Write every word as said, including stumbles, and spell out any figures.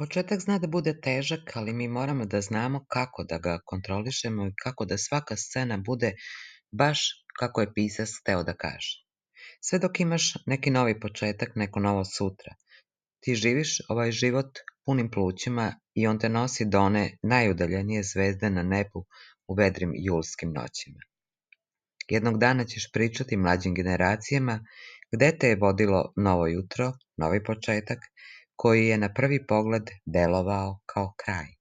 Početak zna da bude težak, ali mi moramo da znamo kako da ga kontrolišemo i kako da svaka scena bude baš kako je pisac hteo da kaže. Sve dok imaš neki novi početak, neko novo sutra. Ti živiš ovaj život punim plućima i on te nosi do one najudaljenije zvezde na nebu u vedrim julskim noćima. Jednog dana ćeš pričati mlađim generacijama gde te je vodilo novo jutro, novi početak, koji je na prvi pogled delovao kao kraj.